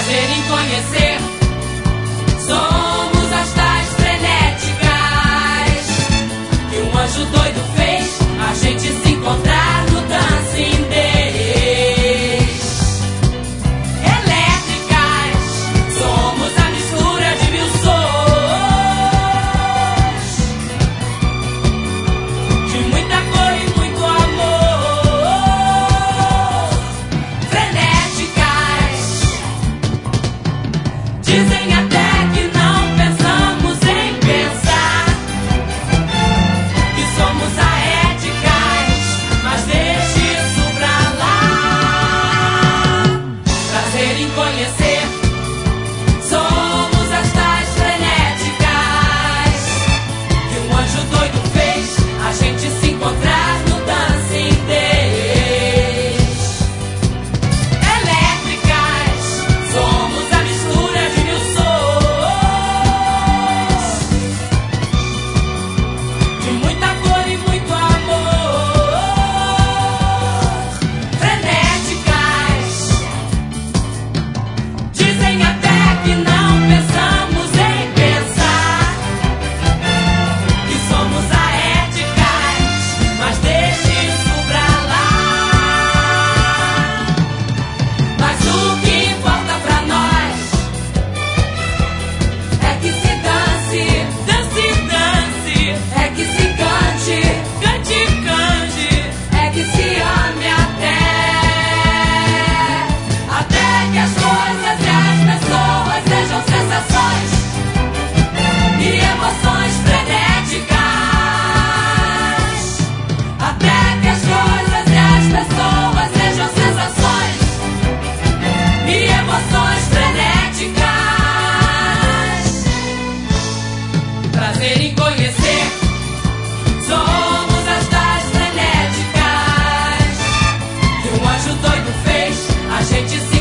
prazer em conhecer. Somos as tais frenéticas que um anjo doido fez a gente se encontrar no Dancing Days. Elétricas, somos a mistura de mil sons, de muita cor e muito amor. Frenéticas, dizem até que não pensamos em pensar, que somos aéticas, mas deixe isso pra lá. Prazer em conhecer. Somos as tais frenéticas que um anjo doido fez a gente se encontrar no Dancing Days. Elétricas, somos a mistura de mil sons, de muita cor e muito amor. Frenéticas, dizem até que não pensamos em pensar, que somos aéticas, mas deixe isso pra lá. Mas o que importa pra nós é que se dance, dance, dance, é que se cante, cante, cante, é que se ame até que as coisas e as pessoas sejam sensações e emoções frenéticas. Até que as coisas e as pessoas sejam sensações e emoções frenéticas. Prazer em conhecer. Somos as tais frenéticas que um anjo doido fez a gente se